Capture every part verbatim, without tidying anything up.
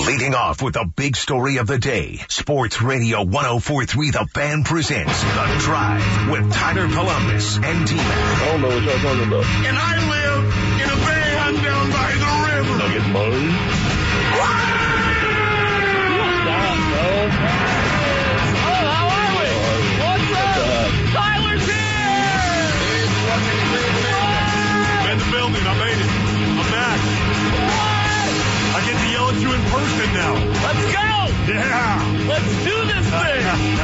Leading off with the big story of the day, Sports Radio one oh four point three The Fan presents The Drive with Tyler Columbus and T-Mac. I don't know what y'all talking about. And I live in a van down by the river. I get money. Stop, bro. Oh, how are we? What's up? Tyler's here! I'm in the building. I made it. I'm back. I get to yell at you in person now. Let's go! Yeah. Let's do this thing!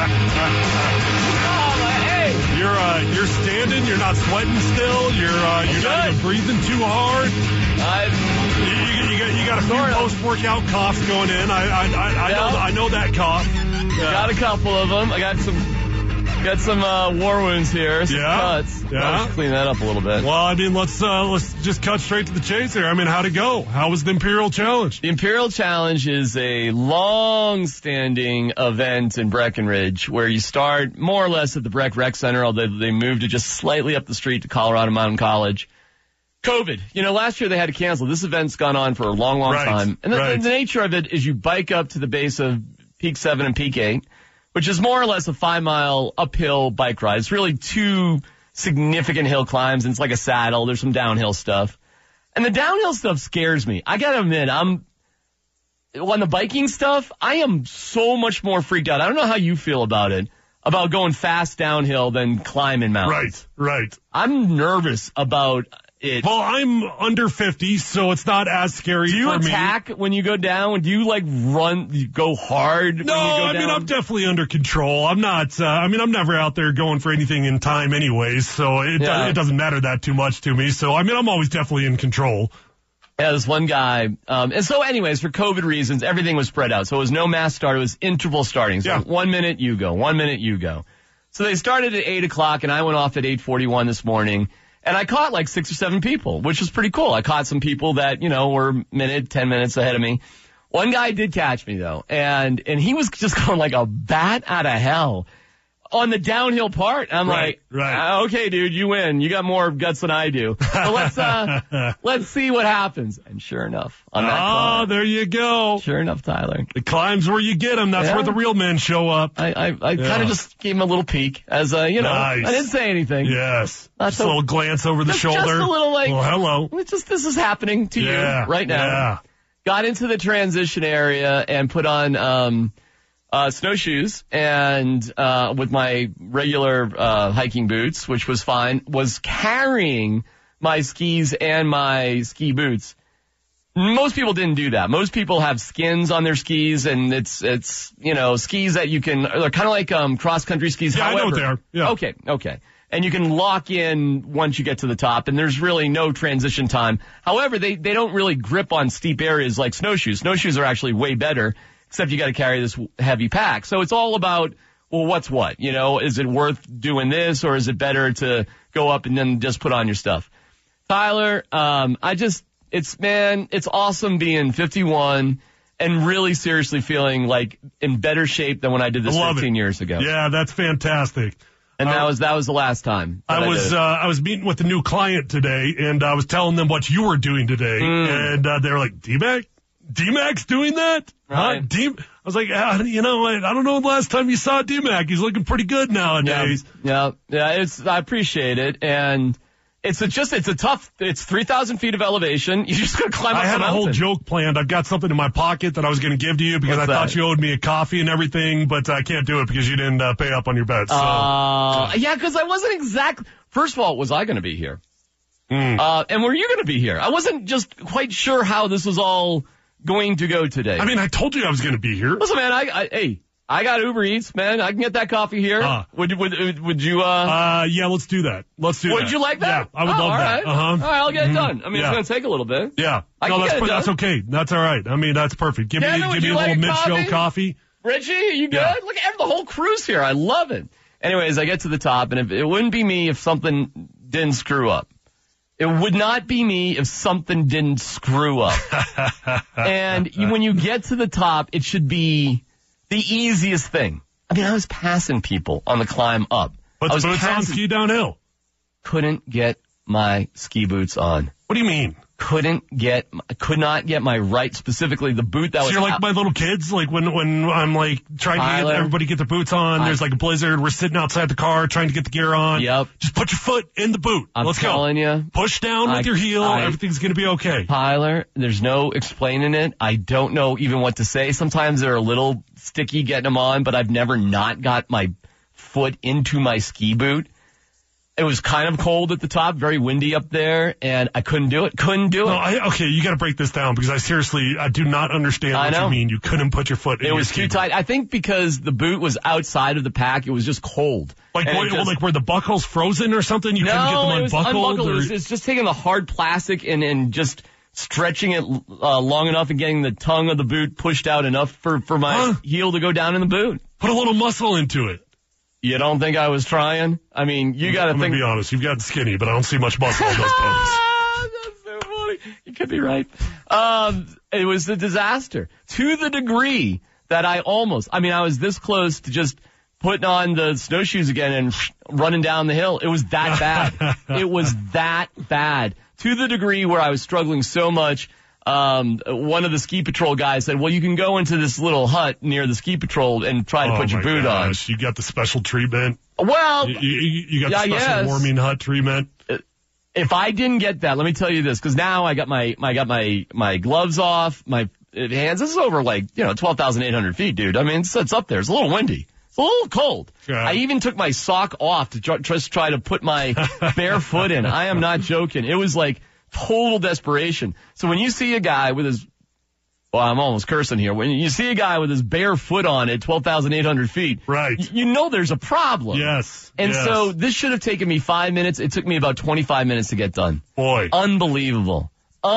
Oh, my, hey! You're uh, you're standing. You're not sweating still. You're uh, you're not even breathing too hard. I, You, you, you got you got a few Sort of. post-workout coughs going in. I I I, I Yeah. know I know that cough. Yeah. got a couple of them. I got some got some uh, war wounds here, some Yeah. cuts. Yeah. I'll just clean that up a little bit. Well, I mean, let's uh, let's just cut straight to the chase here. I mean, how'd it go? How was the Imperial Challenge? The Imperial Challenge is a long-standing event in Breckenridge where you start more or less at the Breck Rec Center, although they moved it just slightly up the street to Colorado Mountain College. COVID. You know, last year they had to cancel. This event's gone on for a long, long Right, time. And the, right. the nature of it is you bike up to the base of Peak seven and Peak eight, which is more or less a five-mile uphill bike ride. It's really two significant hill climbs, and it's like a saddle. There's some downhill stuff. And the downhill stuff scares me. I gotta admit, I'm, on the biking stuff, I am so much more freaked out. I don't know how you feel about it, about going fast downhill than climbing mountains. Right, right. I'm nervous about it. Well, I'm under fifty, so it's not as scary Do you for me. attack when you go down? Do you like run, you go hard No, when you go I down? mean, I'm definitely under control. I'm not, uh, I mean, I'm never out there going for anything in time anyways, so it, Yeah. do- it doesn't matter that too much to me. So, I mean, I'm always definitely in control. Yeah, this one guy. Um, and so anyways, for COVID reasons, everything was spread out. So it was no mass start. It was interval starting. So Yeah. one minute you go, one minute you go. So they started at eight o'clock and I went off at eight forty-one this morning. And I caught like six or seven people, which was pretty cool. I caught some people that, you know, were a minute, ten minutes ahead of me. One guy did catch me though. And, and he was just going like a bat out of hell on the downhill part. I'm Right, like, right. "Ah, okay, dude, you win. You got more guts than I do. So let's, uh, let's see what happens. And sure enough, on that Oh, climb, there you go. sure enough, Tyler, The climb's where you get them. That's Yeah. where the real men show up. I, I, I Yeah. kind of just gave him a little peek as a, you know, Nice. I didn't say anything. Yes. Not Just so- a little glance over the Just- shoulder. just a little, like- Well, hello. It's just, this is happening to Yeah. you right now. Yeah. Got into the transition area and put on, um, uh, snowshoes and, uh, with my regular, uh, hiking boots, which was fine, was carrying my skis and my ski boots. Most people didn't do that. Most people have skins on their skis and it's, it's, you know, skis that you can, they're kind of like, um, cross-country skis. Yeah, I know However, what they are. Yeah. Okay, okay. And you can lock in once you get to the top, and there's really no transition time. However, they, they don't really grip on steep areas like snowshoes. Snowshoes are actually way better, except you got to carry this heavy pack. So it's all about, well, what's what? You know, is it worth doing this, or is it better to go up and then just put on your stuff? Tyler, um, I just, it's, man, it's awesome being fifty-one and really seriously feeling like in better shape than when I did this I love fifteen it. years ago. Yeah, that's fantastic. And that I- was, that was the last time. that I did was it. uh, I was meeting with a new client today, and I was telling them what you were doing today, Mm. and uh, they were like, D-Mac? D-Mac's doing that? Right. Huh? D- I was like, ah, you know, I, I don't know the last time you saw D-Mac. He's looking pretty good nowadays. Yeah, yeah, it's, I appreciate it. And it's a, just, it's a tough, it's three thousand feet of elevation. You just gotta climb up I had the a whole mountain. joke planned. I've got something in my pocket that I was going to give to you because What's I thought that? you owed me a coffee and everything, but I can't do it because you didn't uh, pay up on your bet. So. Uh, yeah, cause I wasn't exactly, first of all, was I gonna be here? Mm. Uh, and were you gonna be here? I wasn't just quite sure how this was all going to go today. I mean, I told you I was going to be here. Listen, man, I, I, hey, I got Uber Eats, man. I can get that coffee here. Uh. would, would, would you, uh, Uh, yeah, let's do that. Let's do that. would you like that? Yeah, I would oh, love all that. right. Uh-huh. All right, I'll get it Mhm. done. I mean, Yeah. it's gonna take a little bit. Yeah. I no, can that's get it that's done. okay. That's all right. I mean, that's perfect. Give Kevin, me would give me you a little like a mid-show coffee? coffee. Richie, you good? Yeah. Look at the whole crew's here. I love it. Anyways, I get to the top, and if, it wouldn't be me if something didn't screw up. It would not be me if something didn't screw up. And you, when you get to the top, it should be the easiest thing. I mean, I was passing people on the climb up. Put I the was boots on, passing, ski downhill. couldn't get my ski boots on. What do you mean? couldn't get, could not get my right, specifically the boot that So was you're like out. my little kids, like when, when I'm like trying to Tyler, get everybody get their boots on, I, there's like a blizzard, we're sitting outside the car trying to get the gear on. Yep. Just put your foot in the boot. I'm Let's telling go. you. Push down I, with your heel, I, everything's gonna be okay. Tyler, there's no explaining it. I don't know even what to say. Sometimes they're a little sticky getting them on, but I've never not got my foot into my ski boot. It was kind of cold at the top, very windy up there, and I couldn't do it. Couldn't do it. No, I, okay, you got to break this down because I seriously, I do not understand I what know. you mean. You couldn't put your foot in It your was ski too boot. tight. I think because the boot was outside of the pack, it was just cold. Like, And what, it just- like were the buckles frozen or something? You couldn't get no, them it was unbuckled? unbuckled. or- It was, it's just taking the hard plastic and, and just stretching it uh, long enough and getting the tongue of the boot pushed out enough for, for my Huh? heel to go down in the boot. Put a little muscle into it. You don't think I was trying? I mean, you got to I'm think. gonna be honest. You've gotten skinny, but I don't see much muscle in those poses. Ah, that's so funny. You could be right. Um, it was a disaster to the degree that I almost, I mean, I was this close to just putting on the snowshoes again and running down the hill. It was that bad. It was that bad to the degree where I was struggling so much. Um, one of the ski patrol guys said, well, you can go into this little hut near the ski patrol and try to Oh put your my boot gosh, you got the special treatment. on. Well, You, you, you got Yeah, the special yes. warming hut treatment. if I didn't get that, let me tell you this, because now I got my, I got my, my gloves off, my hands. This is over like, you know, twelve thousand eight hundred feet, dude. I mean, it's, it's up there. It's a little windy. It's a little cold. Yeah. I even took my sock off to try, just try to put my bare foot in. I am not joking. It was like total desperation. So when you see a guy with his, well, I'm almost cursing here. When you see a guy with his bare foot on at twelve thousand eight hundred feet, Right. y- you know there's a problem. Yes. And yes. so this should have taken me five minutes. It took me about twenty-five minutes to get done. Boy. Unbelievable.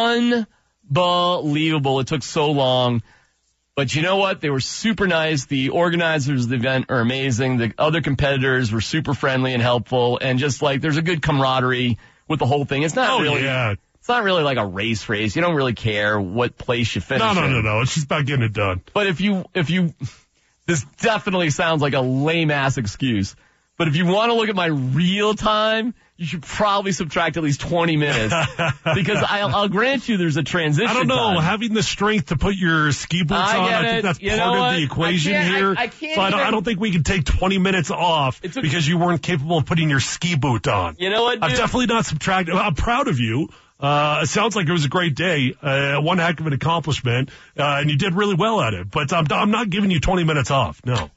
Unbelievable. It took so long. But you know what? They were super nice. The organizers of the event are amazing. The other competitors were super friendly and helpful. And just like, there's a good camaraderie with the whole thing. It's not Oh, really, yeah. it's not really like a race race. You don't really care what place you finish No, no, in. no, no. It's just about getting it done. But if you, if you, this definitely sounds like a lame ass excuse. But if you want to look at my real time, you should probably subtract at least twenty minutes. Because I'll, I'll grant you there's a transition I don't know. time. Having the strength to put your ski boots I on, get I think it. that's You part know of what? the equation I can't- here. I- I can't so I don't, even- I don't think we can take twenty minutes off It took- because you weren't capable of putting your ski boot on. You know what, I've dude? definitely not subtracted. I'm proud of you. Uh, it sounds like it was a great day, uh, one heck of an accomplishment, uh, and you did really well at it. But I'm, I'm not giving you twenty minutes off. No.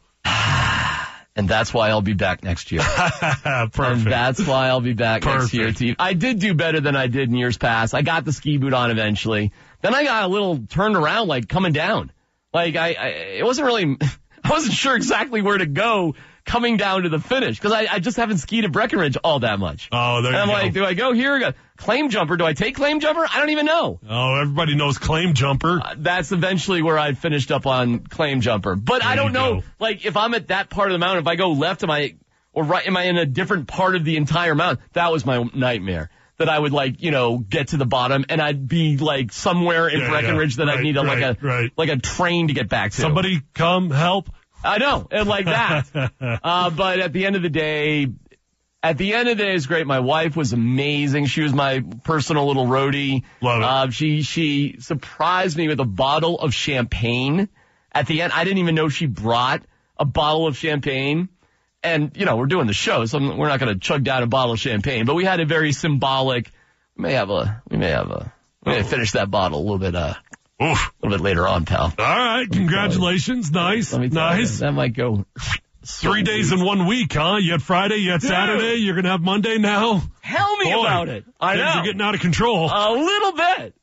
And that's why I'll be back next year. Perfect. And that's why I'll be back next year, Perfect. team. I did do better than I did in years past. I got the ski boot on eventually. Then I got a little turned around, like coming down. Like I, I it wasn't really, I wasn't sure exactly where to go coming down to the finish because I, I just haven't skied at Breckenridge all that much. Oh, there and I'm you like, go. do I go here? Go- Claim jumper? Do I take claim jumper? I don't even know. Oh, everybody knows claim jumper. Uh, That's eventually where I finished up on claim jumper. But I There don't you know, go. like, if I'm at that part of the mountain, if I go left, am I, or right, am I in a different part of the entire mountain? That was my nightmare. That I would, like, you know, get to the bottom and I'd be, like, somewhere in Yeah, Breckenridge yeah. that I'd Right, need a, like right, a, right. like a train to get back to. Somebody come help. I know, and like that. uh, but at the end of the day, At the end of the day, it's great. My wife was amazing. She was my personal little roadie. Love it. Uh, she, she surprised me with a bottle of champagne. At the end, I didn't even know she brought a bottle of champagne. And, you know, we're doing the show, so we're not going to chug down a bottle of champagne. But we had a very symbolic, we may have a, we may have a, we may finish that bottle a little bit, uh, Oof. a little bit later on, pal. All right. Congratulations. Nice. Let me tell you, Nice. that might go. Three days in one week, huh? You had Friday, you had Dude. Saturday, you're going to have Monday now? Tell me Boy, about it. I things know. are getting out of control. A little bit.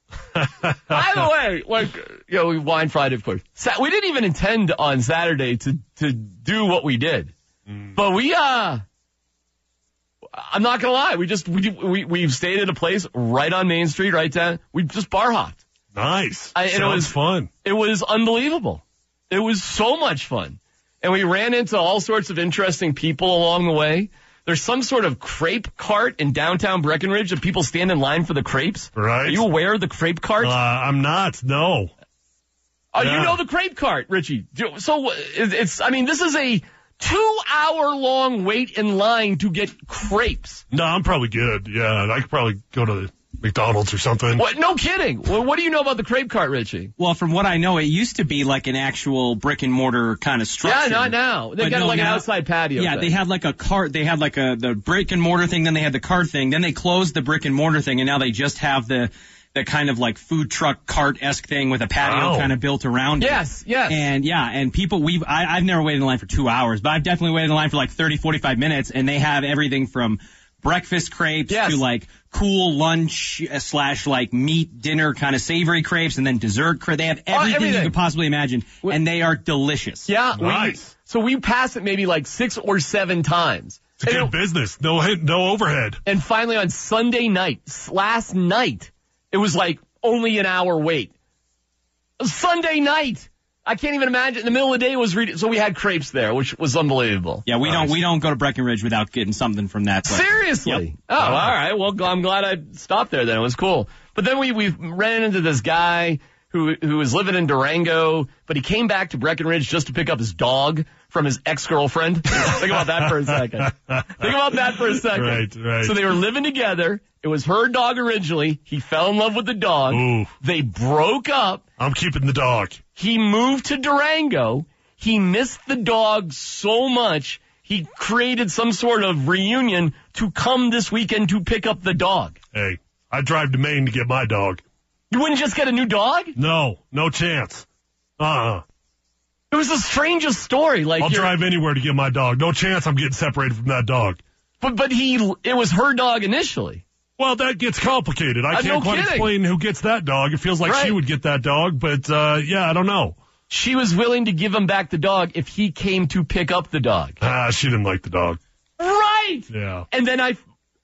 By the way, like, you know, we wine Friday, of course. Sa- we didn't even intend on Saturday to, to do what we did. Mm. But we, uh, I'm not gonna lie, we just, we, we, we've stayed at a place right on Main Street, right down, we just bar hopped. Nice. I- and it Sounds was- fun. It was unbelievable. It was so much fun. And we ran into all sorts of interesting people along the way. There's some sort of crepe cart in downtown Breckenridge that people stand in line for the crepes. Right. Are you aware of the crepe cart? Uh, I'm not. No. Oh, Yeah. you know the crepe cart, Richie. Do- So it- it's, I mean, this is a two hour long wait in line to get crepes. No, I'm probably good. Yeah, I could probably go to McDonald's or something. What? No kidding. Well, what do you know about the crepe cart, Richie? Well, from what I know, it used to be like an actual brick and mortar kind of structure. Yeah, not now. They But got no, like now- an outside patio. Yeah, thing. they had like a cart. They had like a the brick and mortar thing. Then they had the cart thing. Then they closed the brick and mortar thing, and now they just have the the kind of like food truck cart esque thing with a patio Wow. kind of built around it. Yes, yes. And yeah, and people, we've, I, I've never waited in line for two hours, but I've definitely waited in line for like thirty, forty-five minutes, and they have everything from breakfast crepes Yes. to like cool lunch uh, slash like meat dinner kind of savory crepes, and then dessert crepes. They have everything, everything. you could possibly imagine, and they are delicious. Yeah, Nice. we, so we passed it maybe like six or seven times. It's a good and, it- business. No hit, no overhead. and finally on Sunday night, s- last night, it was like only an hour wait. Sunday night. I can't even imagine. In the middle of the day it was reading, so we had crepes there, which was unbelievable. Yeah, we Nice. don't we don't go to Breckenridge without getting something from that place. Seriously? Yep. Oh, all right. Well, I'm glad I stopped there then. It was cool. But then we, we ran into this guy who, who was living in Durango, but he came back to Breckenridge just to pick up his dog from his ex-girlfriend. Think about that for a second. Think about that for a second. Right, right. So they were living together. It was her dog originally. He fell in love with the dog. Ooh. They broke up. I'm keeping the dog. He moved to Durango. He missed the dog so much, he created some sort of reunion to come this weekend to pick up the dog. Hey, I drive to Maine to get my dog. You wouldn't just get a new dog? No, no chance. Uh-uh. It was the strangest story. Like I'll you're- drive anywhere to get my dog. No chance I'm getting separated from that dog. But, but he, it was her dog initially. Well, that gets complicated. I Uh, can't no quite kidding. explain who gets that dog. It feels like Right. she would get that dog, but uh yeah, I don't know. She was willing to give him back the dog if he came to pick up the dog. Ah, she didn't like the dog. Right! Yeah. And then I,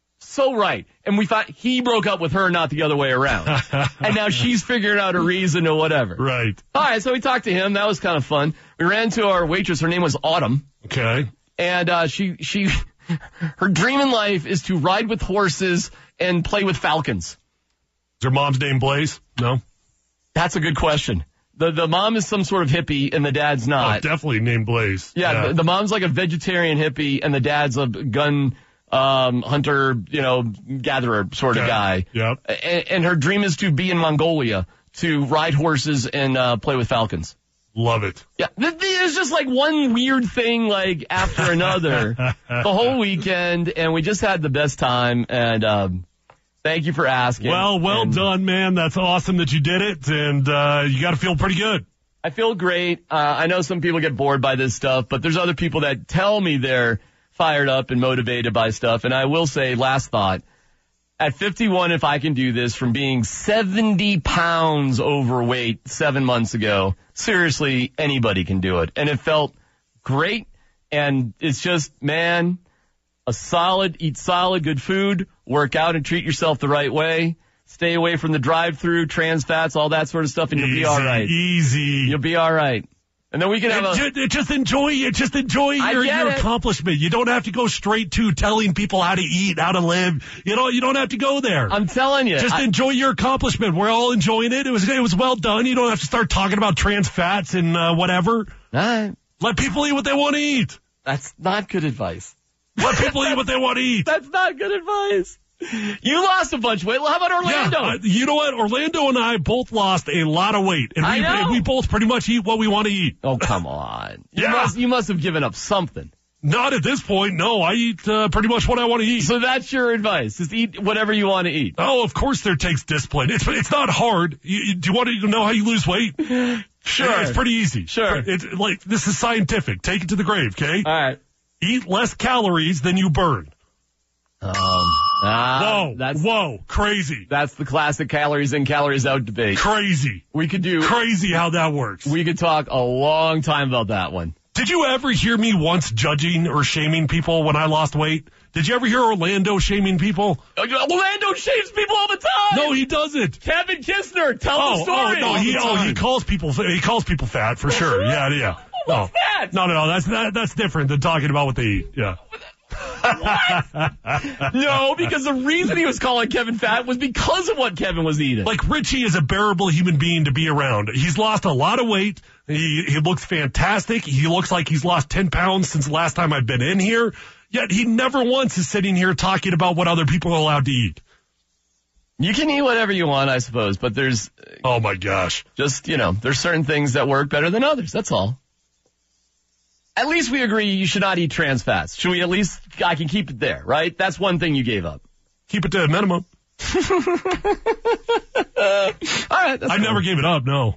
so right. And we thought he broke up with her, not the other way around. And now she's figuring out a reason or whatever. Right. All right, so we talked to him. That was kind of fun. We ran to our waitress. Her name was Autumn. Okay. And uh, she, she, her dream in life is to ride with horses and play with falcons. Is her mom's name Blaze? No? That's a good question. The the mom is some sort of hippie and the dad's Oh, not. definitely named Blaze. yeah, The, the mom's like a vegetarian hippie and the dad's a gun um, hunter, you know, gatherer sort of Okay. guy. Yep. And, and her dream is to be in Mongolia to ride horses and uh, play with falcons. Love it. Yeah, th- th- it's just like one weird thing like after another the whole weekend, and we just had the best time. And um, thank you for asking. Well, well And done, man. That's awesome that you did it, and uh you got to feel pretty good. I feel great. Uh, I know some people get bored by this stuff, but there's other people that tell me they're fired up and motivated by stuff. And I will say, last thought, at fifty-one, if I can do this from being seventy pounds overweight seven months ago, seriously, anybody can do it. And it felt great. And it's just, man, a solid, eat solid, good food, work out and treat yourself the right way. Stay away from the drive-through, trans fats, all that sort of stuff, and you'll easy, be all right. Easy. You'll be all right. And then we can have And a... ju- just enjoy it. Just enjoy I your, get your it. accomplishment. You don't have to go straight to telling people how to eat, how to live. You know, you don't have to go there. I'm telling you. Just I- enjoy your accomplishment. We're all enjoying it. It was it was well done. You don't have to start talking about trans fats and uh, whatever. All right. Let people eat what they want to eat. That's not good advice. Let people eat what they want to eat. That's not good advice. You lost a bunch of weight. Well, how about Orlando? Yeah, uh, you know what? Orlando and I both lost a lot of weight, and I we know. we both pretty much eat what we want to eat. Oh, come on. You Yeah. must, you must have given up something. Not at this point. No, I eat uh, pretty much what I want to eat. So that's your advice. Just eat whatever you want to eat. Oh, of course there takes discipline. It's it's not hard. You, you- do you want to know how you lose weight? Sure. It's pretty easy. Sure. It's like, this is scientific. Take it to the grave, okay? All right. Eat less calories than you burn. Um, ah, Whoa, That's, whoa, crazy, that's the classic calories in, calories out debate. crazy, We could do, crazy how that works. we could talk a long time about that one. Did you ever hear me once judging or shaming people when I lost weight? Did you ever hear Orlando shaming people? Orlando shames people all the time. No, he doesn't. Kevin Kistner, tell Oh, the story. oh no, all he the oh time. he calls people he calls people fat for sure. Yeah, yeah. What's no, that? no, no, no. That's that, that's different than talking about what they eat. Yeah. No, because the reason he was calling Kevin fat was because of what Kevin was eating. Like, Richie is a bearable human being to be around. He's lost a lot of weight. He he looks fantastic. He looks like he's lost ten pounds since the last time I've been in here. Yet he never once is sitting here talking about what other people are allowed to eat. You can eat whatever you want, I suppose, but there's Oh my gosh. just, you know, there's certain things that work better than others. That's all. At least we agree you should not eat trans fats. Should we at least, I can keep it there, right? That's one thing you gave up. Keep it to a minimum. All right. That's I cool. never gave it up, no.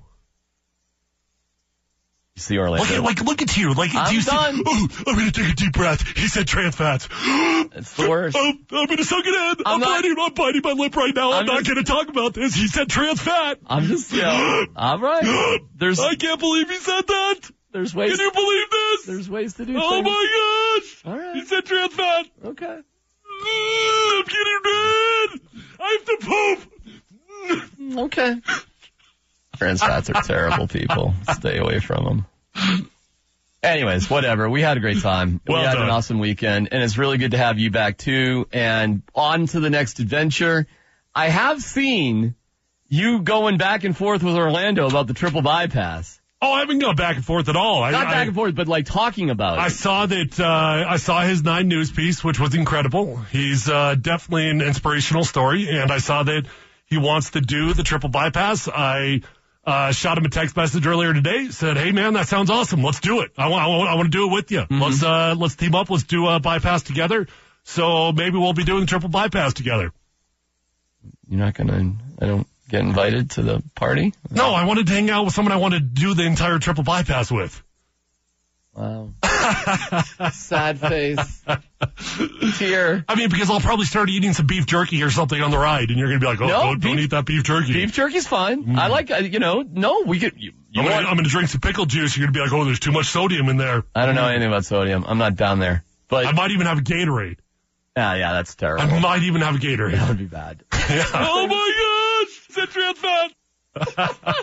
You see Orlando. Look at, like, look at you. Like, I'm do you done. see? Oh, I'm going to take a deep breath. He said trans fats. It's the worst. I'm, I'm going to suck it in. I'm I'm, not- biting, I'm biting my lip right now. I'm, I'm not just- going to talk about this. He said trans fat. I'm just, you know, all right. There's, I can't believe he said that. there's ways, Can you believe this? there's ways to do Oh things. my gosh. All right. He said trans fat. Okay. I'm getting red. I have to poop. Okay. Trans fats are terrible people. Stay away from them. Anyways, whatever. We had a great time. Well we had done. an awesome weekend, and it's really good to have you back too. And on to the next adventure. I have seen you going back and forth with Orlando about the triple bypass. Oh, I haven't gone back and forth at all. I, Not I, back and forth, but like talking about I it. saw that, uh, I saw his Nine News piece, which was incredible. He's, uh, definitely an inspirational story, and I saw that he wants to do the triple bypass. I, uh, shot him a text message earlier today, said, hey man, that sounds awesome. Let's do it. I want, I want, I want to do it with you. Mm-hmm. Let's, uh, let's team up. Let's do a bypass together. So maybe we'll be doing the triple bypass together. You're not gonna, I don't get invited to the party? No, I wanted to hang out with someone I wanted to do the entire triple bypass with. Wow. Sad face. Tear. I mean, because I'll probably start eating some beef jerky or something on the ride, and you're going to be like, oh, No, don't, don't beef- eat that beef jerky. Beef jerky's fine. I like, uh, you know, no, we could, you, you I'm want, gonna, I'm gonna drink some pickle juice. You're gonna be like, oh, there's too much sodium in there. I don't know anything about sodium. I'm not down there. But, I might even have a Gatorade. yeah, yeah, that's terrible. I might even have a That Gatorade. would be bad. Oh my gosh! Is that trans fat?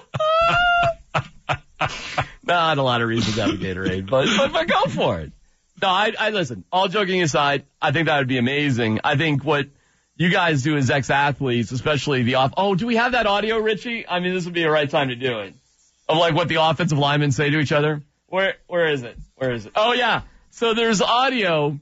Not a lot of reasons to have a Gatorade, but, but, but go for it. No, I, I listen, all joking aside, I think that would be amazing. I think what you guys do as ex-athletes, especially the off, oh, do we have that audio, Richie? I mean, this would be a right time to do it. Of like what the offensive linemen say to each other. Where, where is it? Where is it? Oh yeah. So there's audio.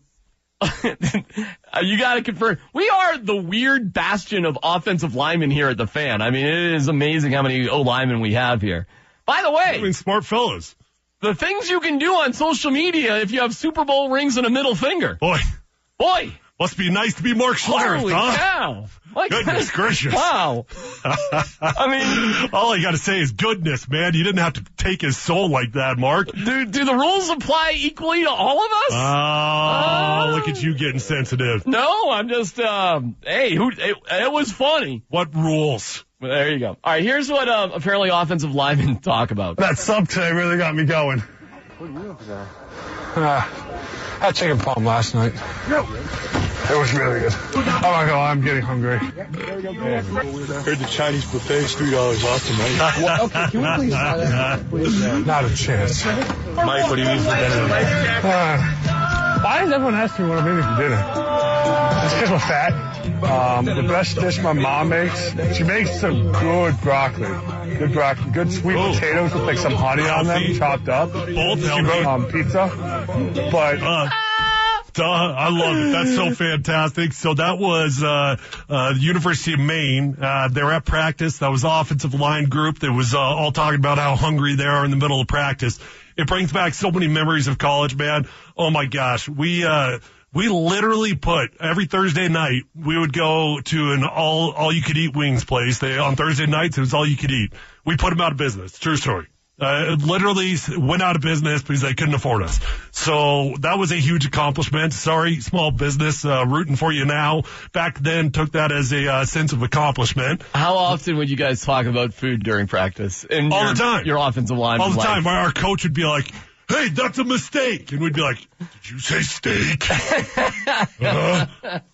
You gotta confirm. We are the weird bastion of offensive linemen here at the Fan. I mean, it is amazing how many O linemen we have here. By the way, I mean, smart fellas. the things you can do on social media if you have Super Bowl rings and a middle finger. Boy, Boy, must be nice to be Mark Schlereth, holy huh? cow. My Goodness gracious. Wow. I mean, All I gotta say is goodness, man. You didn't have to take his soul like that, Mark. do, do the rules apply equally to all of us? Oh, look at you getting sensitive. No, I'm just, um, hey, who, it, it was funny. What rules? Well, there you go. All right, here's what um, apparently offensive linemen talk about. That sub today really got me going. What are you up there? Uh, I had chicken palm last night. It was really good. Oh my god, I'm getting hungry. Heard the Chinese buffet is three dollars off tonight. Well, okay, can we please try that? Please? Not a chance. Mike, what do you need for dinner? Uh, why does everyone ask me what I'm eating for dinner? It's because we're fat. Um, the best dish my mom makes, she makes some good broccoli. Good broccoli. Good sweet Ooh. potatoes with like some honey on them, Healthy. chopped up. Both She healthy. wrote um, pizza. But Uh, duh, I love it. That's so fantastic. So that was uh, uh, the University of Maine. Uh, they were at practice. That was the offensive line group that was uh, all talking about how hungry they are in the middle of practice. It brings back so many memories of college, man. Oh my gosh, we uh, we literally put every Thursday night we would go to an all all you could eat wings place. They on Thursday nights it was all you could eat. We put them out of business. True story. Uh, literally went out of business because they couldn't afford us. So that was a huge accomplishment. Sorry, small business, uh, rooting for you now. Back then took that as a uh, sense of accomplishment. How often would you guys talk about food during practice? In All your, the time. Your offensive line. All the time. Our, our coach would be like, hey, that's a mistake. And we'd be like, did you say steak? uh-huh.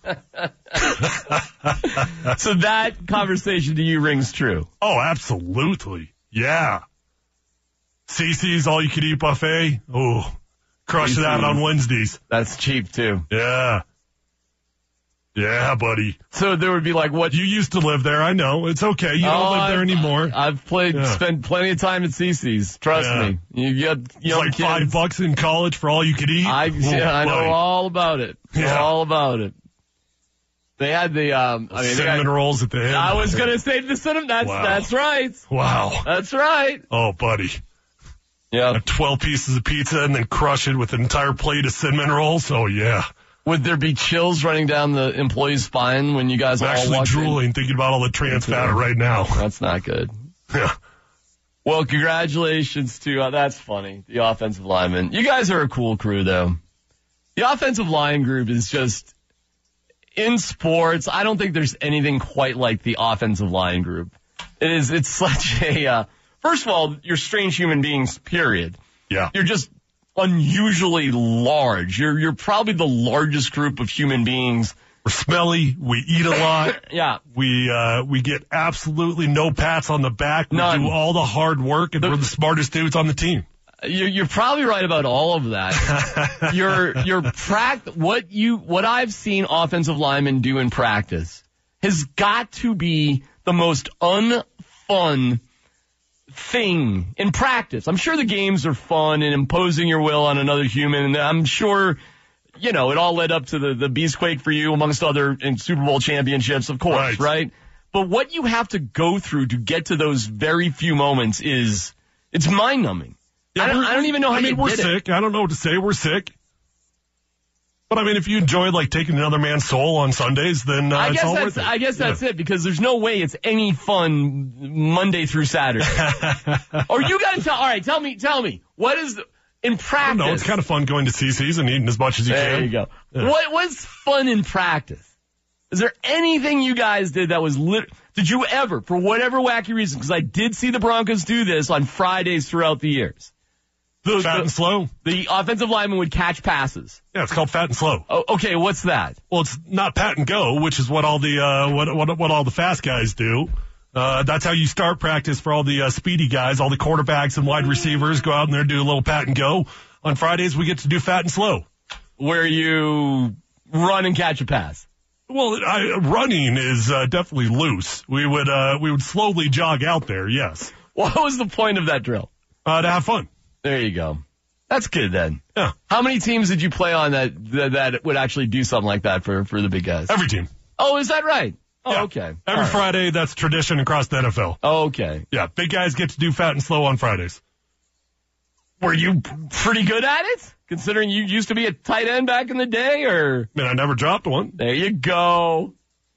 So that conversation to you rings true. Oh, absolutely. Yeah. Cece's all you could eat buffet. Oh, crush that on Wednesdays. That's cheap too. Yeah. Yeah, buddy. So there would be like what You used to live there. I know. It's okay. You don't Oh, live there I've- anymore. I've played, Yeah. spent plenty of time at Cece's. Trust Yeah. me. You get It's young like kids. five bucks in college for all you could eat. I, Oh, yeah, I know buddy. all about it. Yeah. All about it. They had the, um, I mean, cinnamon had, rolls at the end. I was going to say the cinnamon. That's, Wow. that's right. Wow. That's right. Oh, buddy. Yeah. Have twelve pieces of pizza and then crush it with an entire plate of cinnamon rolls. Oh, yeah. Would there be chills running down the employee's spine when you guys I'm all actually walked drooling in? thinking about all the trans fat right now. That's not good. Yeah. Well, congratulations to, uh, that's funny, the offensive lineman. You guys are a cool crew, though. The offensive line group is just, in sports, I don't think there's anything quite like the offensive line group. It is, it's such a, uh, first of all, you're strange human beings, period. Yeah. You're just unusually large. You're, you're probably the largest group of human beings. We're smelly. We eat a lot. Yeah. We, uh, we get absolutely no pats on the back. We None. do all the hard work and The- we're the smartest dudes on the team. You're, you're probably right about all of that. your your pract what you what I've seen offensive linemen do in practice has got to be the most unfun thing in practice. I'm sure the games are fun and imposing your will on another human, and I'm sure, you know, it all led up to the the Beastquake for you, amongst other in Super Bowl championships, of course, Right. right? But what you have to go through to get to those very few moments is it's mind numbing. Yeah, I don't, we're- I don't even know how I mean, you we're did it. sick. I don't know what to say. We're sick. But I mean, if you enjoy like taking another man's soul on Sundays, then uh, I it's guess all that's worth it. I guess that's Yeah. it, because there's no way it's any fun Monday through Saturday. Or you got to tell. All right, tell me, tell me what is the, in practice. No, it's kind of fun going to C C's and eating as much as you there can. you go. Yeah. What what's fun in practice? Is there anything you guys did that was lit? Did you ever, for whatever wacky reason? Because I did see the Broncos do this on Fridays throughout the years. The, Fat the, and slow. the offensive lineman would catch passes. Yeah, it's called fat and slow. Oh, okay, what's that? Well, it's not pat and go, which is what all the uh, what what what all the fast guys do. Uh, that's how you start practice for all the uh, speedy guys, all the quarterbacks and wide receivers go out in there and do a little pat and go. On Fridays, we get to do fat and slow. Where you run and catch a pass. Well, I, running is uh, definitely loose. We would uh, we would slowly jog out there. Yes, What was the point of that drill? uh, to have fun. There you go. That's good then. Yeah, How many teams did you play on that that, that would actually do something like that for, for the big guys? every team. Oh, is that right? Oh, Yeah. okay. Every All right. Friday, that's tradition across the N F L. Okay. Yeah, big guys get to do fat and slow on Fridays. Were you p- pretty good at it, considering you used to be a tight end back in the day, or? Man, I never dropped one. There you go.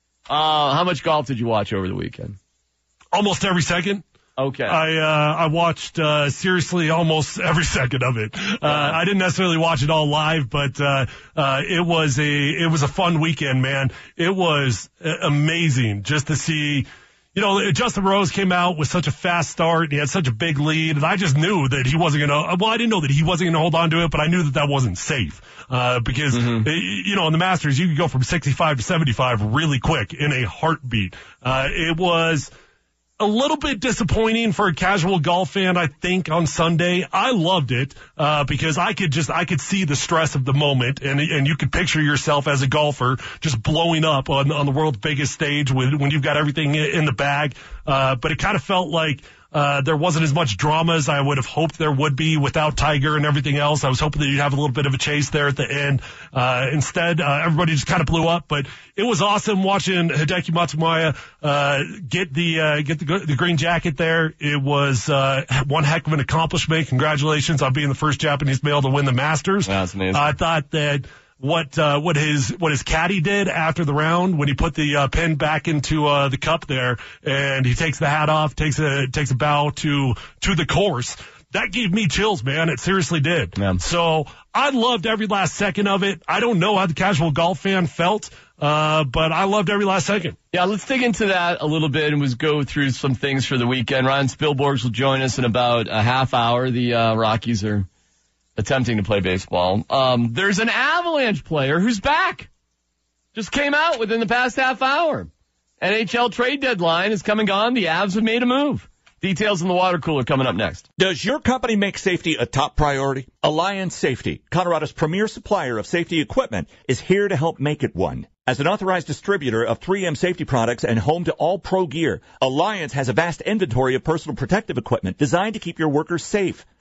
Uh, how much golf did you watch over the weekend? Almost every second. Okay. I uh, I watched uh, seriously almost every second of it. Uh, I didn't necessarily watch it all live, but uh, uh, it was a it was a fun weekend, man. It was uh, amazing just to see. You know, Justin Rose came out with such a fast start, and he had such a big lead, and I just knew that he wasn't going to, well, I didn't know that he wasn't going to hold on to it, but I knew that that wasn't safe, uh, because, Mm-hmm. uh, you know, in the Masters, you could go from sixty-five to seventy-five really quick in a heartbeat. Uh, it was a little bit disappointing for a casual golf fan, I think, on Sunday. I loved it, uh, because I could just, I could see the stress of the moment, and, and you could picture yourself as a golfer just blowing up on, on the world's biggest stage when, when you've got everything in the bag. Uh, but it kind of felt like, Uh, there wasn't as much drama as I would have hoped there would be without Tiger and everything else. I was hoping that you'd have a little bit of a chase there at the end. Uh, instead, uh, everybody just kind of blew up, but it was awesome watching Hideki Matsumaya, uh, get the, uh, get the, the green jacket there. It was, uh, one heck of an accomplishment. Congratulations on being the first Japanese male to win the Masters. That's amazing. I thought that what uh what his what his caddy did after the round when he put the uh, pin back into uh the cup there, and he takes the hat off, takes a takes a bow to to the course. That gave me chills, man. It seriously did. Yeah. So I loved every last second of it. I don't know how the casual golf fan felt, uh, but I loved every last second. Yeah, let's dig into that a little bit and we'll go through some things for the weekend. Ryan Spielborgs will join us in about a half hour. The uh, Rockies are attempting to play baseball. Um, there's an Avalanche player who's back. Just came out within the past half hour. N H L trade deadline is come and gone. The Avs have made a move. Details in the water cooler coming up next. Does your company make safety a top priority? Alliance Safety, Colorado's premier supplier of safety equipment, is here to help make it one. As an authorized distributor of three M safety products and home to all pro gear, Alliance has a vast inventory of personal protective equipment designed to keep your workers safe.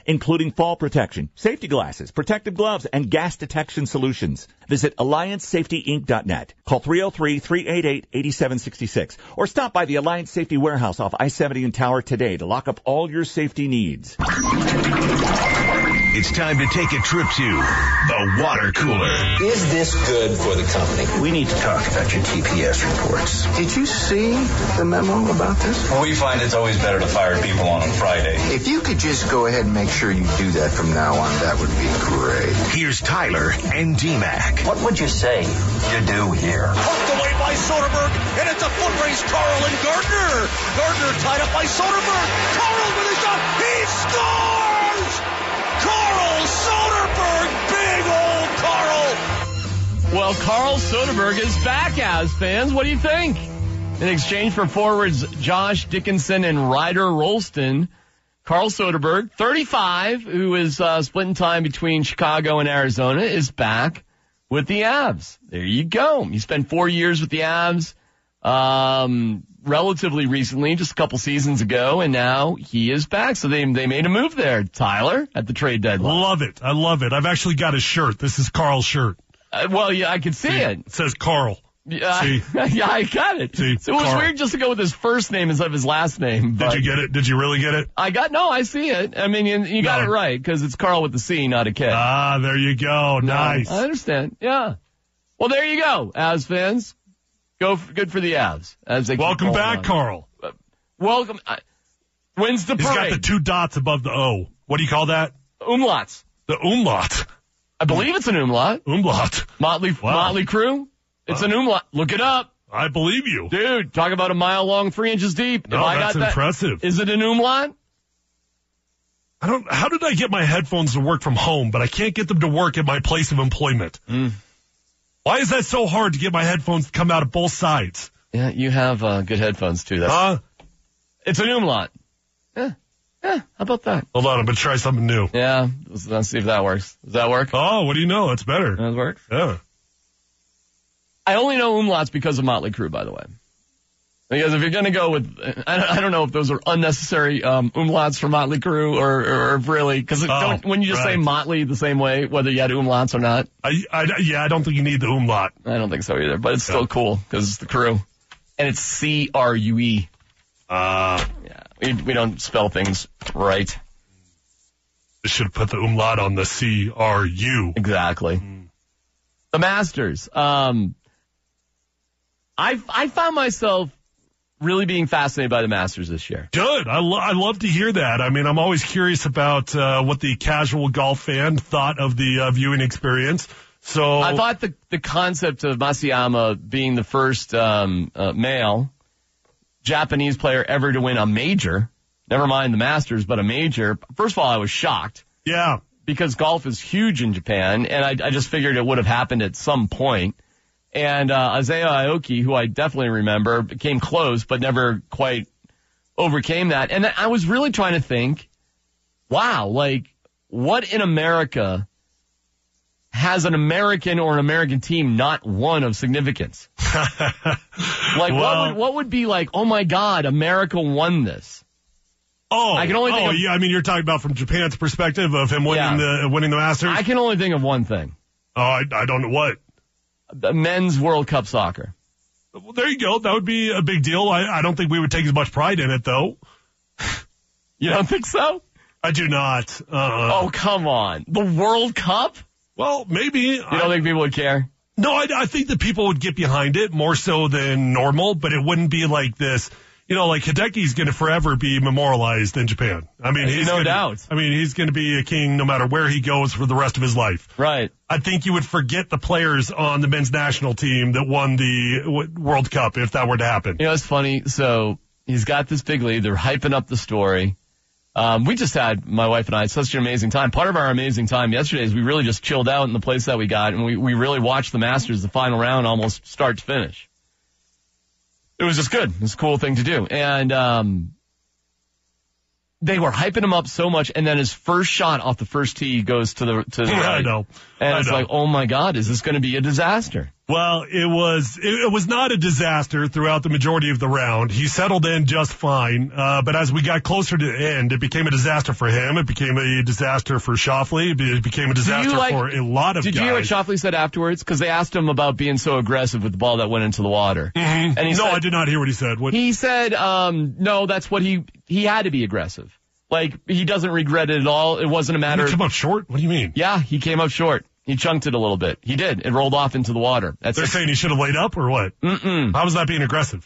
including fall protection, safety glasses, protective gloves, and gas detection solutions. Visit alliance safety inc dot net. Call three oh three, three eight eight, eight seven six six or stop by the Alliance Safety Warehouse off I seventy and Tower today to lock up all your safety needs. It's time to take a trip to the water cooler. Is this good for the company? We need to talk about your T P S reports. Did you see the memo about this? Well, we find it's always better to fire people on a Friday. If you could just go ahead and make sure you do that from now on, that would be great. Here's Tyler and D-Mac. What would you say you do here? Poked away by Soderberg, and it's a foot race. Carl and Gardner. Gardner tied up by Soderberg. Carl with his shot. He scores! Carl Soderberg, big old Carl. Well, Carl Soderberg is back, as fans. What do you think? In exchange for forwards Josh Dickinson and Ryder Rolston, Carl Soderberg, thirty-five, who is uh, splitting time between Chicago and Arizona, is back with the Avs. There you go. He spent four years with the Avs um, relatively recently, just a couple seasons ago, and now he is back. So they they made a move there, Tyler, at the trade deadline. Love it. I love it. I've actually got his shirt. This is Carl's shirt. Uh, well, yeah, I can see, see it. It says Carl. Yeah, See? yeah, I got it. See? So it was Carl. weird just to go with his first name instead of his last name. Did you get it? Did you really get it? I got, no, I see it. I mean, you, you got No. it right, because it's Carl with the C, not a K. Ah, there you go. No, Nice. I understand. Yeah. Well, there you go, Avs fans. Go for, good for the Avs. As they keep Welcome rolling back, on. Carl. Welcome. Uh, when's the He's parade? got the two dots above the O. What do you call that? Umlauts. The umlaut. I believe it's an umlaut. Umlaut. Motley, Wow. Motley Crue. It's an umlaut. Look it up. I believe you. Dude, talk about a mile long, three inches deep. No, If I that's got that, impressive. Is it an umlaut? I don't. How did I get my headphones to work from home, but I can't get them to work at my place of employment? Mm. Why is that so hard to get my headphones to come out of both sides? Yeah, you have uh, good headphones too. That's, Huh? It's an umlaut. Yeah, yeah. How about that? Hold on, I'm gonna try something new. Yeah, let's, let's see if that works. Does that work? Oh, what do you know? That's better. Does that work? Yeah. I only know umlauts because of Motley Crue, by the way. Because if you're going to go with, I don't, I don't know if those are unnecessary um, umlauts for Motley Crue or, or, or really, because Oh, when you just say right. Motley the same way, whether you had umlauts or not, I, I, yeah, I don't think you need the umlaut. I don't think so either. But it's still Yeah. cool because it's the Crue, and it's C R U E. Uh, Yeah, we we don't spell things right. I should have put the umlaut on the C R U. Exactly. Mm. The Masters. Um, I I found myself really being fascinated by the Masters this year. Good. I, lo- I love to hear that. I mean, I'm always curious about uh, what the casual golf fan thought of the uh, viewing experience. So I thought the the concept of Matsuyama being the first um, uh, male Japanese player ever to win a major, never mind the Masters, but a major. First of all, I was shocked yeah, because golf is huge in Japan, and I, I just figured it would have happened at some point. And uh, Isaiah Aoki, who I definitely remember, came close but never quite overcame that. And I was really trying to think, wow, like what in America has an American or an American team not won of significance? Like Well- what would what would be like, oh my God, America won this? Oh, I can only think oh of- yeah. I mean, you're talking about from Japan's perspective of him winning Yeah. the winning the Masters. I can only think of one thing. oh, I, I don't know what. The men's World Cup soccer. Well, there you go. That would be a big deal. I, I don't think we would take as much pride in it, though. You don't think so? I do not. Uh, Oh, come on. The World Cup? well, maybe. You don't think people would care? No, I, I think that people would get behind it more so than normal, but it wouldn't be like this. You know, like Hideki's going to forever be memorialized in Japan. I mean, he's No gonna, doubt. I mean, he's going to be a king no matter where he goes for the rest of his life. Right. I think you would forget the players on the men's national team that won the w- World Cup if that were to happen. You know, it's funny. So he's got this big lead. They're hyping up the story. Um, we just had, my wife and I, such an amazing time. Part of our amazing time yesterday is we really just chilled out in the place that we got, and we, we really watched the Masters, the final round, almost start to finish. It was just good. It was a cool thing to do. And um, they were hyping him up so much, and then his first shot off the first tee goes to the to the Yeah, right. I know. And I it's know. like, oh my God, is this going to be a disaster? Well, it was it, it was not a disaster throughout the majority of the round. He settled in just fine, uh, but as we got closer to the end, it became a disaster for him. It became a disaster for Shoffley. It became a disaster like- for a lot of Did guys. you hear what Shoffley said afterwards? Because they asked him about being so aggressive with the ball that went into the water. Mhm. And he no, said, I did not hear what he said. What? He said, um, no, that's what he, he had to be aggressive. Like, he doesn't regret it at all. It wasn't a matter He of, came up short? What do you mean? yeah, he came up short. He chunked it a little bit. He did. It rolled off into the water. That's They're it. saying he should have laid up or what? Mm-mm. How was that being aggressive?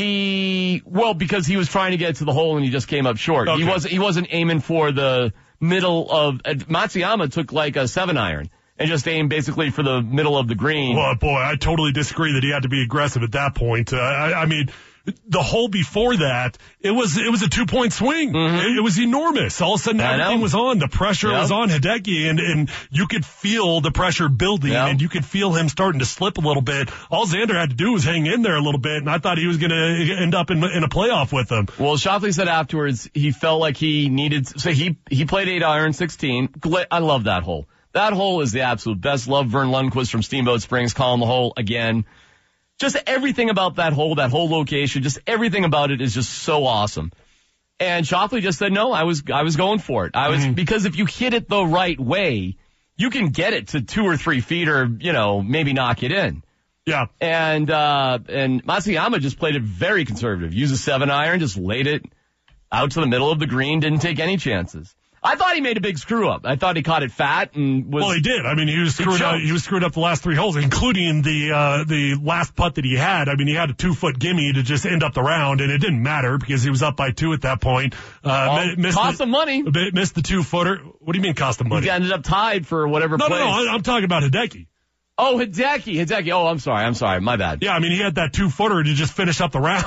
He, well, because he was trying to get to the hole and he just came up short. Okay. He wasn't, he wasn't aiming for the middle of, uh, Matsuyama took like a seven iron and just aimed basically for the middle of the green. Well, boy, I totally disagree that he had to be aggressive at that point. Uh, I, I mean, the hole before that, it was it was a two point swing. Mm-hmm. It, it was enormous. All of a sudden, I everything know. was on. The pressure Yep. was on Hideki, and and you could feel the pressure building, Yep. and you could feel him starting to slip a little bit. All Xander had to do was hang in there a little bit, and I thought he was going to end up in in a playoff with them. Well, Shoffley said afterwards he felt like he needed, so he, he played eight iron sixteen. Gl- I love that hole. That hole is the absolute best. Love Vern Lundquist from Steamboat Springs calling the hole again. Just everything about that hole, that whole location, just everything about it is just so awesome. And Shoffley just said, no, I was, I was going for it. I was, Mm-hmm. because if you hit it the right way, you can get it to two or three feet or, you know, maybe knock it in. Yeah. And, uh, and Matsuyama just played it very conservative. Used a seven iron, just laid it out to the middle of the green, didn't take any chances. I thought he made a big screw up. I thought he caught it fat and was. Well, he did. I mean, he was screwed up. choked. He was screwed up the last three holes, including the uh the last putt that he had. I mean, he had a two foot gimme to just end up the round, and it didn't matter because he was up by two at that point. Uh, Well, mi- missed cost the, him money. mi- Missed the two footer. What do you mean cost him money? He ended up tied for whatever No, place. no, no. I, I'm talking about Hideki. Oh, Hideki, Hideki. Oh, I'm sorry. I'm sorry. My bad. Yeah, I mean, he had that two footer to just finish up the round.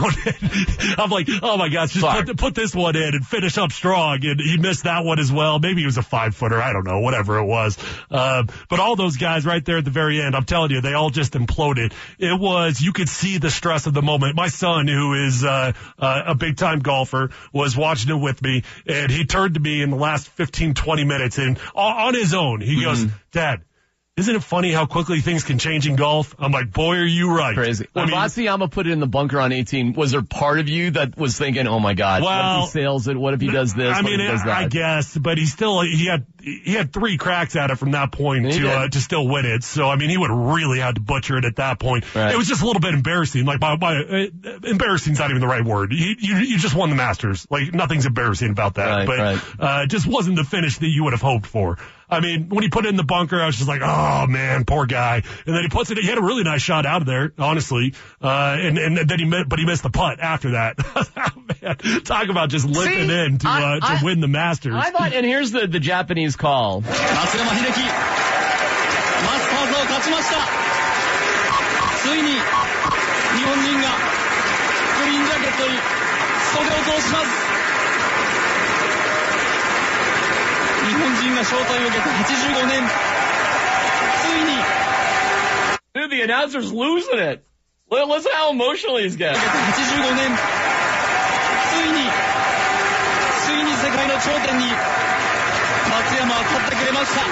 I'm like, oh my gosh, just Sorry. put, put this one in and finish up strong. And he missed that one as well. Maybe he was a five footer. I don't know, whatever it was. Uh, but all those guys right there at the very end, I'm telling you, they all just imploded. It was, you could see the stress of the moment. My son, who is, uh, uh, a big time golfer, was watching it with me, and he turned to me in the last fifteen, twenty minutes and on, on his own, he Mm-hmm. goes, Dad, isn't it funny how quickly things can change in golf? I'm like, boy, are you right. Crazy. I When mean, Matsuyama put it in the bunker on eighteen, was there part of you that was thinking, oh my God, what Well, if he sails it? What if he does this? I what mean, if he does that? I guess, but he still, he had, he had three cracks at it from that point He to, did. uh, to still win it. So, I mean, he would really have to butcher it at that point. Right. It was just a little bit embarrassing. Like, my, my, uh, embarrassing's not even the right word. You, you, you just won the Masters. Like, nothing's embarrassing about that. Right, but, right. uh, it just wasn't the finish that you would have hoped for. I mean, when he put it in the bunker, I was just like, oh man, poor guy. And then he puts it, he had a really nice shot out of there, honestly. Uh, and, and then he missed, but he missed the putt after that. Man, talk about just limping See, in to, I- uh, to I- win the Masters. I thought, and here's the, the Japanese call. 松山英樹マスターズを勝ちましたついに日本人がグリーンジャケットに袖を通します日本人が招待を受けてはちじゅうごねんついに Dude, the announcer's losing it. Li- Listen how emotional he's getting. はちじゅうごねんついについに世界の頂点に松山は立ってくれました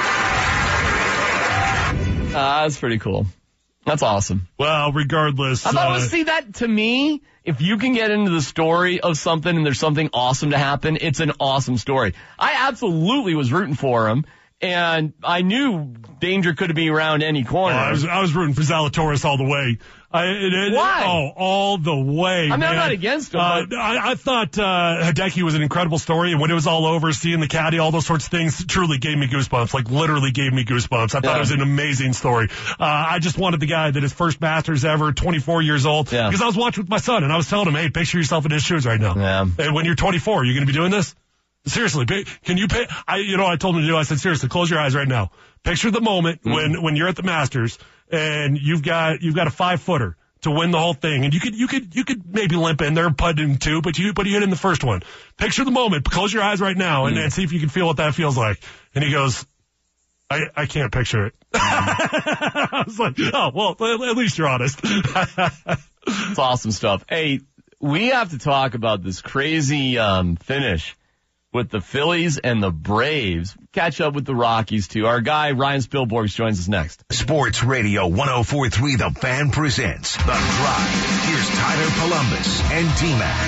Ah, that's pretty cool. That's awesome. Well, regardless. I thought it uh, was, see that to me, if you can get into the story of something and there's something awesome to happen, it's an awesome story. I absolutely was rooting for him, and I knew danger could be around any corner. Oh, I was, I was rooting for Zalatoris all the way. I, it, it, Why? Oh, all the way. I mean, man. I'm not against him, Uh, but- I, I thought uh, Hideki was an incredible story, and when it was all over, seeing the caddy, all those sorts of things, truly gave me goosebumps. Like literally gave me goosebumps. I thought Yeah. it was an amazing story. Uh, I just wanted the guy that his first Masters ever, twenty-four years old, Yeah. because I was watching with my son, and I was telling him, "Hey, picture yourself in his shoes right now. Yeah. And when you're twenty-four, you're going to be doing this." Seriously, pay, can you pay? I, you know, I told him to do. I said, seriously, close your eyes right now. Picture the moment Mm-hmm. when when you're at the Masters and you've got you've got a five footer to win the whole thing, and you could you could you could maybe limp in there, putt in two, but you but you hit in the first one. Picture the moment. Close your eyes right now and, Mm-hmm. and see if you can feel what that feels like. And he goes, I I can't picture it. I was like, oh well, at least you're honest. It's awesome stuff. Hey, we have to talk about this crazy um, finish with the Phillies and the Braves. Catch up with the Rockies, too. Our guy, Ryan Spielborgs, joins us next. Sports Radio one oh four point three The Fan presents The Drive. Here's Tyler Columbus and T-Mac.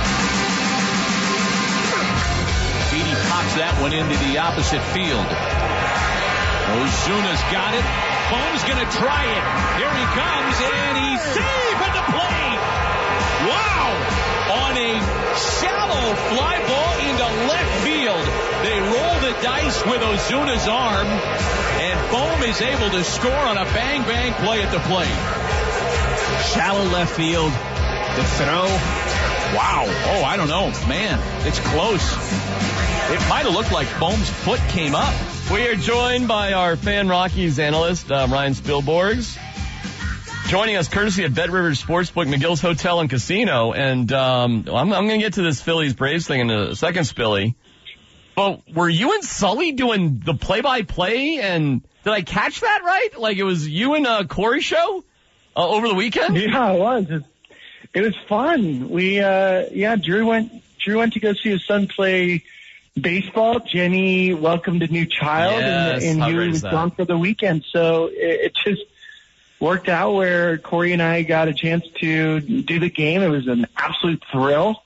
Beatty pops that one into the opposite field. Ozuna's got it. Bohm's going to try it. Here he comes, and he's safe at the plate. Wow! On a shallow fly ball into left field. They roll the dice with Ozuna's arm, and Bohm is able to score on a bang-bang play at the plate. Shallow left field. The throw. Wow. Oh, I don't know. Man, it's close. It might have looked like Bohm's foot came up. We are joined by our Fan Rockies analyst, uh, Ryan Spielborgs. Joining us courtesy of Bet Rivers Sportsbook, McGill's Hotel and Casino. And um, I'm, I'm going to get to this Phillies-Braves thing in a second, Spilly. But were you and Sully doing the play-by-play? And did I catch that right? Like it was you and uh, Corey show uh, over the weekend? Yeah, it was. It, it was fun. We, uh, yeah, Drew went, Drew went to go see his son play baseball. Jenny welcomed a new child, yes, and, and he was gone for the weekend. So it, it just worked out where Corey and I got a chance to do the game. It was an absolute thrill.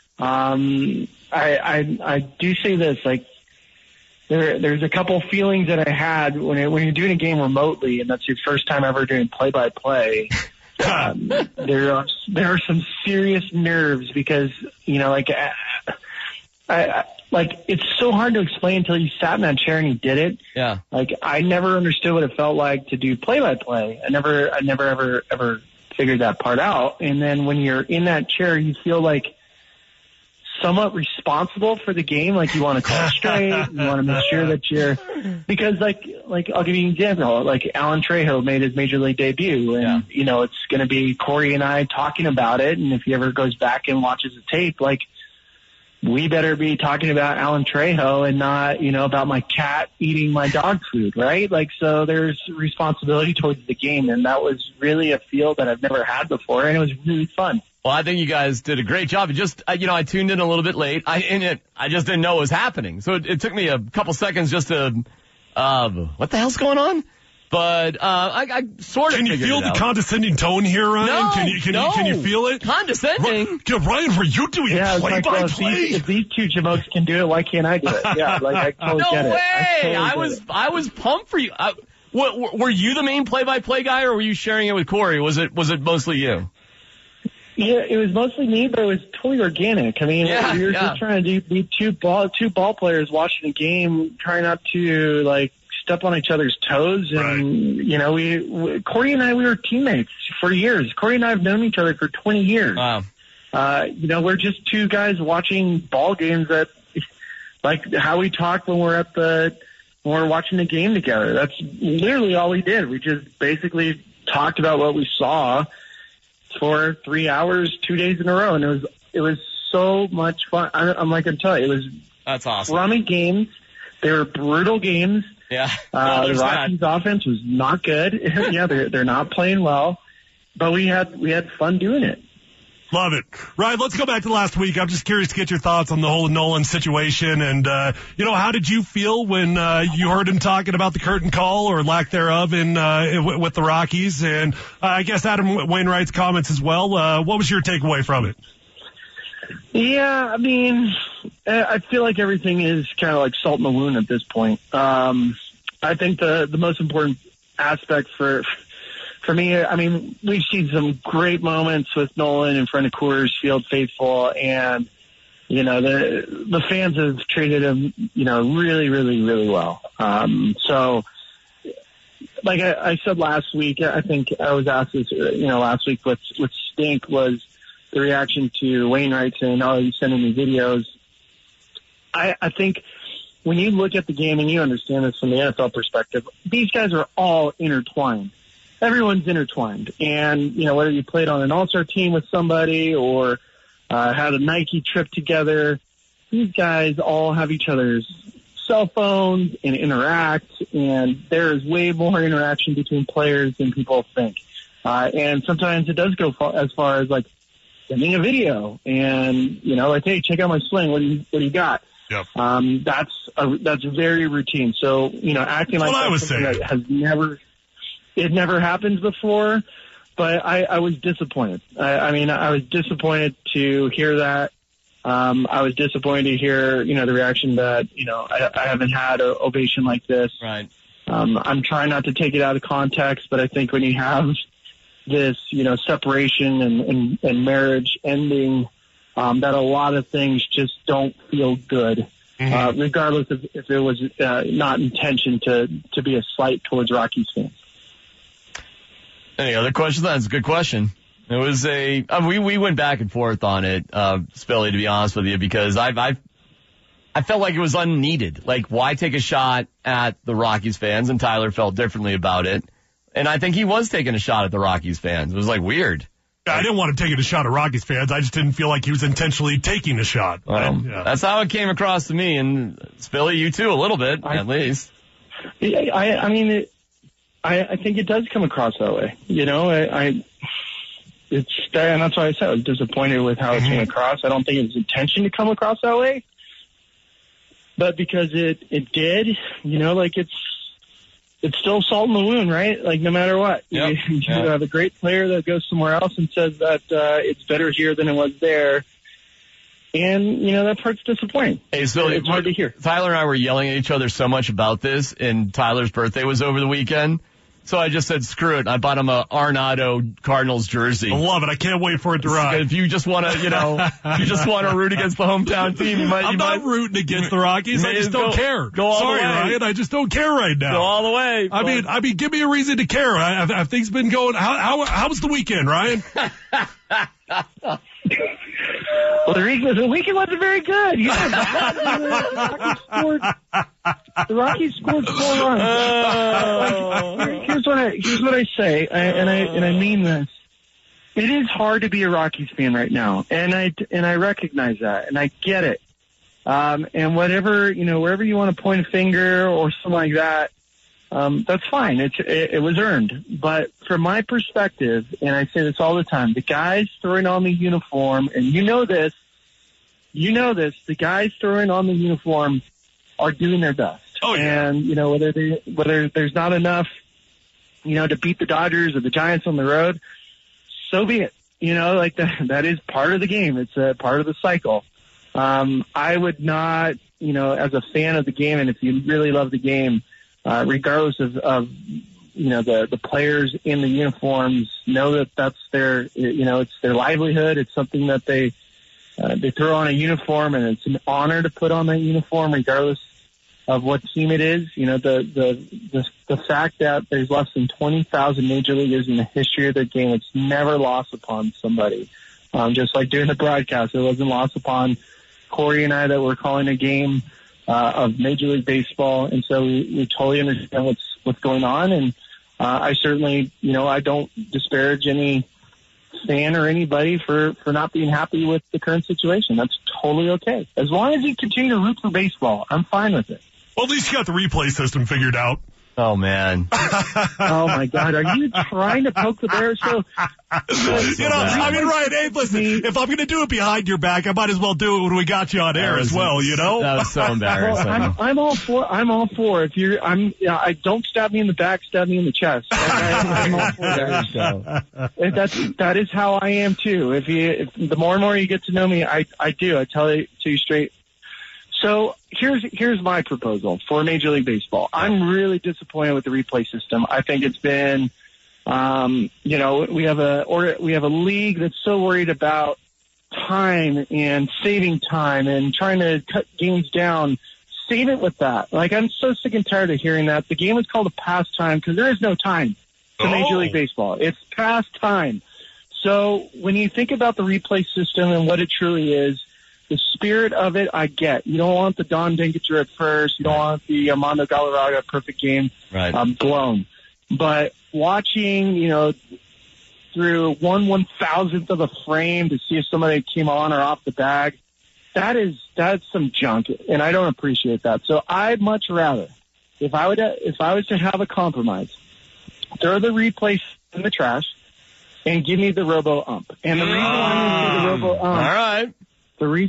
Um, I, I, I do say this, like, there, there's a couple feelings that I had when it, when you're doing a game remotely, and that's your first time ever doing play-by-play. um, there are there are some serious nerves because, you know, like, I, I, like it's so hard to explain until you sat in that chair and you did it. Yeah. Like I never understood what it felt like to do play-by-play. I never, I never ever ever figured that part out. And then when you're in that chair, you feel like somewhat responsible for the game. Like you want to call it straight. You want to make sure that you're, because like, like I'll give you an example. Like Alan Trejo made his major league debut, and yeah. you know it's going to be Corey and I talking about it. And if he ever goes back and watches the tape, like we better be talking about Alan Trejo and not, you know, about my cat eating my dog food, right? Like so, there's responsibility towards the game, and that was really a feel that I've never had before, and it was really fun. Well, I think you guys did a great job. It just, you know, I tuned in a little bit late. I and it, I just didn't know what was happening. So it, it took me a couple seconds just to, uh, what the hell's going on? But uh, I, I sort of Can you figured feel it the out. condescending tone here, Ryan? No, can you can no. you can you feel it? Condescending? Ri- Ryan, were you doing Yeah, play like, by well, if, play? these, if these two jamokes can do it, why can't I do it? Yeah, like I totally no get it. way! I, totally I get was it. I was pumped for you. I, what, were you the main play-by-play guy, or were you sharing it with Corey? Was it was it mostly you? Yeah, it was mostly me, but it was totally organic. I mean, Yeah, we were yeah. just trying to do, be two ball two ball players watching a game, trying not to like step on each other's toes. And Right. you know, we, we Corey and I we were teammates for years. Corey and I have known each other for twenty years. Wow. Uh, you know, we're just two guys watching ball games that, like how we talk when we're at the when we're watching the game together. That's literally all we did. We just basically talked about what we saw for three hours, two days in a row, and it was it was so much fun. I, I'm like I'm telling you, it was That's awesome. crummy games. They were brutal games. Yeah. Uh, No, the there's Rockies' offense was not good. yeah, they're they're not playing well, but we had we had fun doing it. Love it. Ryan, let's go back to last week. I'm just curious to get your thoughts on the whole Nolan situation. And, uh, you know, how did you feel when uh, you heard him talking about the curtain call or lack thereof in uh, w- with the Rockies? And uh, I guess Adam Wainwright's comments as well. Uh, what was your takeaway from it? Yeah, I mean, I feel like everything is kind of like salt in the wound at this point. Um, I think the, the most important aspect for for me, I mean, we've seen some great moments with Nolan in front of Coors Field faithful, and you know the the fans have treated him, you know, really, really, really well. Um, so, like I, I said last week, I think I was asked this, you know, last week. What what stink was the reaction to Wainwright saying, "Oh, he's sending me videos." I, I think when you look at the game and you understand this from the N F L perspective, these guys are all intertwined. Everyone's intertwined. And, you know, whether you played on an all-star team with somebody or uh, had a Nike trip together, these guys all have each other's cell phones and interact, and there is way more interaction between players than people think. Uh, and sometimes it does go far, as far as, like, sending a video and, you know, like, hey, check out my swing. What do you, what do you got? Yep. Um, that's a, that's very routine. So, you know, acting That's like what I was that's something saying. that has never, it never happened before, but I, I was disappointed. I, I mean, I was disappointed to hear that. Um, I was disappointed to hear, you know, the reaction that, you know, I, I haven't had an ovation like this. Right. Um, I'm trying not to take it out of context, but I think when you have this, you know, separation and, and, and marriage ending, um, that a lot of things just don't feel good, mm-hmm. uh, regardless of if it was uh, not intention to, to be a slight towards Rockies fans. Any other questions? That's a good question. It was a, I mean, we, we went back and forth on it, uh, Spilly, to be honest with you, because I've, I've, I felt like it was unneeded. Like, why take a shot at the Rockies fans? And Tyler felt differently about it. And I think he was taking a shot at the Rockies fans. It was like weird. Yeah, I didn't want to take a shot at Rockies fans. I just didn't feel like he was intentionally taking a shot. Well, I, yeah. That's how it came across to me. And Spilly, you too, a little bit, I, at least. I, I mean, it, I, I think it does come across that way. You know, I, I it's, and that's why I said I was disappointed with how it came across. I don't think it was intention to come across that way. But because it, it did, you know, like it's, it's still salt in the wound, right? Like no matter what, yep. you, you yep. have a great player that goes somewhere else and says that, uh, it's better here than it was there. And, you know, that part's disappointing. Hey, so it's hard to hear. Tyler and I were yelling at each other so much about this, and Tyler's birthday was over the weekend. So I just said, screw it. I bought him a Arenado Cardinals jersey. I love it. I can't wait for it to ride. If you just want to, you know, you just want to root against the hometown team, you might. I'm you not might, rooting against the Rockies. I just don't go, care. Go all Sorry, the way. Ryan. I just don't care right now. Go all the way. I mean, I mean, give me a reason to care. I, I, I things been going. How, how, how was the weekend, Ryan? Well, the, re- the weekend wasn't very good. You know, the Rockies scored. The Rockies scored four runs. Oh. Like, here, here's what I here's what I say, I, and I and I mean this. It is hard to be a Rockies fan right now, and I and I recognize that, and I get it. Um, and whatever you know, wherever you want to point a finger or something like that, um, that's fine. It's it, it was earned. But from my perspective, and I say this all the time, the guys throwing on the uniform, and you know this, you know this, the guys throwing on the uniform are doing their best. Oh, yeah. And, you know, whether they, whether there's not enough, you know, to beat the Dodgers or the Giants on the road, so be it. You know, like that, that is part of the game. It's a part of the cycle. Um, I would not, you know, as a fan of the game, and if you really love the game, uh, regardless of, of, you know, the, the players in the uniforms, know that that's their, you know, it's their livelihood. It's something that they, Uh, they throw on a uniform, and it's an honor to put on that uniform, regardless of what team it is. You know, the the the, the fact that there's less than twenty thousand major leaguers in the history of the game, it's never lost upon somebody. Um, just like during the broadcast, it wasn't lost upon Corey and I that were calling a game uh, of Major League Baseball, and so we, we totally understand what's what's going on. And uh, I certainly, you know, I don't disparage any fan or anybody for, for not being happy with the current situation. That's totally okay. As long as you continue to root for baseball, I'm fine with it. Well, at least you got the replay system figured out. Oh, man. Oh, my God. Are you trying to poke the bear? So, you know, I mean, Ryan, hey, listen, if I'm going to do it behind your back, I might as well do it when we got you on air as well, you know? That was so embarrassing. Well, I'm, I'm all for, I'm all for, if you're, I'm, yeah, I don't stab me in the back, stab me in the chest. I, I'm all for that. And that's, that is how I am too. If you, if, the more and more you get to know me, I, I do. I tell you to you straight. So here's here's my proposal for Major League Baseball. I'm really disappointed with the replay system. I think it's been, um, you know, we have a or we have a league that's so worried about time and saving time and trying to cut games down. Save it with that. Like, I'm so sick and tired of hearing that. The game is called a pastime because there is no time to oh. Major League Baseball. It's past time. So when you think about the replay system and what it truly is, the spirit of it, I get. You don't want the Don Denkinger at first. You don't want the Armando Galarraga perfect game right. um, blown. But watching, you know, through one one thousandth of a frame to see if somebody came on or off the bag, that is that's some junk, and I don't appreciate that. So I'd much rather, if I would, if I was to have a compromise, throw the replay in the trash and give me the robo ump. And the reason why I'm going to do the robo ump, all right. The reason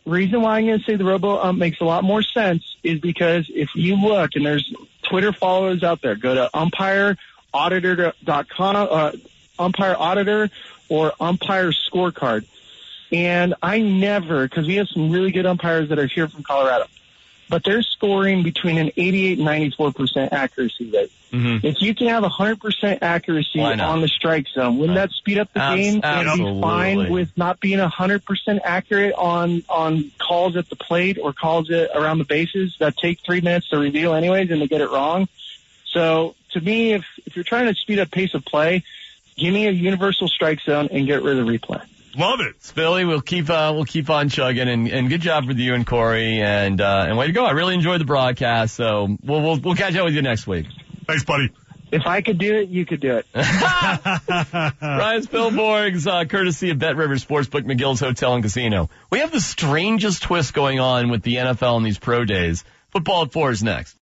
reason why I'm going to say the robo ump makes a lot more sense is because if you look, and there's Twitter followers out there, go to umpire auditor dot com, uh, umpire auditor or umpire scorecard. And I never, because we have some really good umpires that are here from Colorado, but they're scoring between an eighty-eight and ninety-four percent accuracy rate. Mm-hmm. If you can have one hundred percent accuracy on the strike zone, wouldn't right. that speed up the Abs- game and absolutely. be fine with not being one hundred percent accurate on, on calls at the plate or calls it around the bases that take three minutes to review anyways and to get it wrong? So to me, if, if you're trying to speed up pace of play, give me a universal strike zone and get rid of the replay. Love it. Billy, we'll keep uh, we'll keep on chugging, and, and good job with you and Corey, and uh, and way to go. I really enjoyed the broadcast, so we'll we'll we'll catch up with you next week. Thanks, buddy. If I could do it, you could do it. Ryan Spilborghs, uh, courtesy of Bet River Sportsbook, McGill's Hotel and Casino. We have the strangest twist going on with the N F L in these pro days. Football at four is next.